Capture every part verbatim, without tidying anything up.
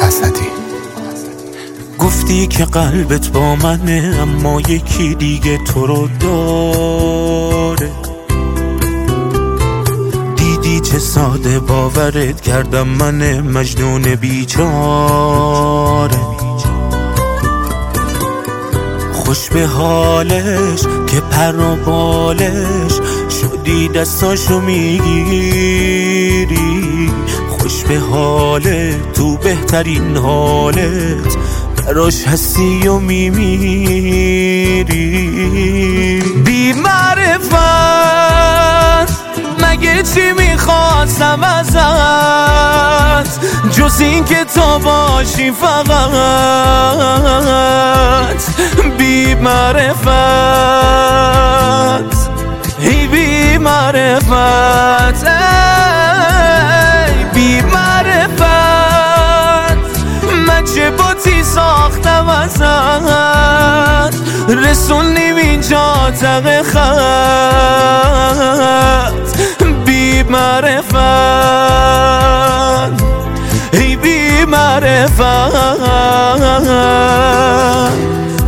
اسدی. گفتی که قلبت با منه اما یکی دیگه تو رو داره. دیدی چه ساده باورت کردم من مجنون بیچاره. خوش به حالش که پر و بالش شدی دستاشو میگیری. خوش به حالت تو بهترین حالت براش هستی و میمیری. بی معرفت مگه چی میخواستم ازت جز این که تو باشی فقط. بی معرفت ای بی معرفت ای بی معرفت من چه باتی ساختم ازت رسونیم اینجا تق خط. بی معرفت ای بی معرفت.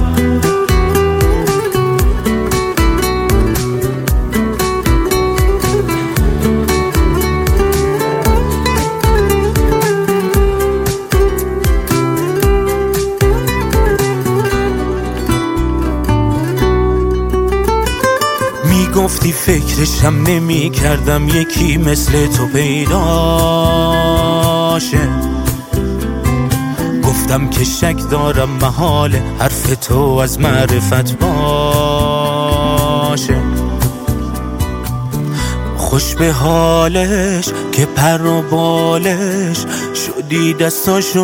گفتی فکرشم نمی کردم یکی مثل تو پیداشه. گفتم که شک دارم محاله حرف تو از معرفت باشه. خوش به حالش که پر و بالش شدی دستاشو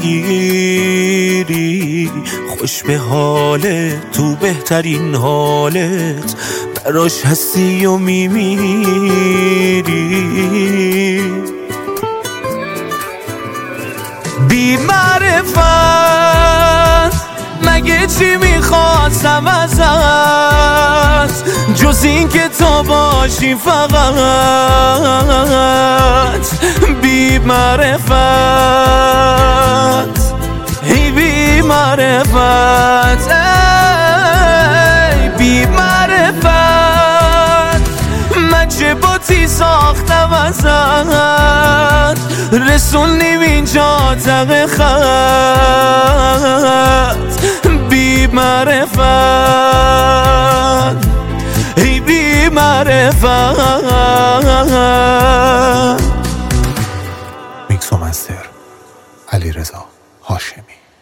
میگیری. خوش به حالت تو بهترین حالت براش هستی و میمیری. بی معرفت مگه چی میخواستم ازت جز این که تو باشی فقط. بی معرفت ای بی معرفت ای بی معرفت من چه باتی ساختم ازت رسونیم اینجا تق خط. بی معرفت ای بی معرفت. میکس و مستر علیرضا هاشمی.